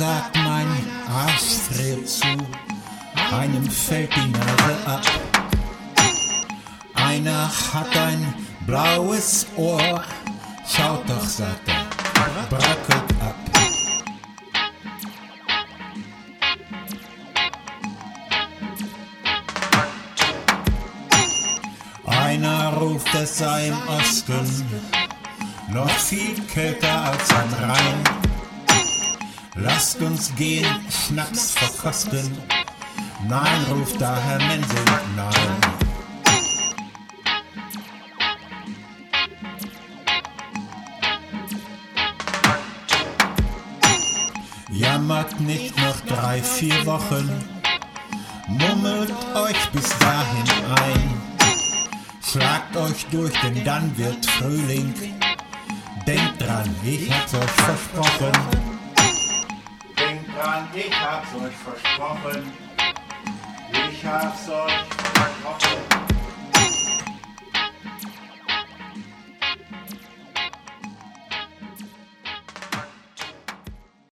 sagt mein Arsch friert zu, einem fällt die Nase ab. Einer hat ein blaues Ohr, schaut doch, sagt er, brackelt ab. Einer ruft, es sei im Osten noch viel kälter als am Rhein. Lasst uns gehen, Schnaps verkosten. Nein, ruft da Herr Mensing, nein. Jammert nicht noch 3, 4 Wochen, mummelt euch bis dahin ein. Schlagt euch durch, denn dann wird Frühling. Denkt dran, ich hab's euch versprochen. Denkt dran, ich hab's euch versprochen. Ich hab's euch versprochen.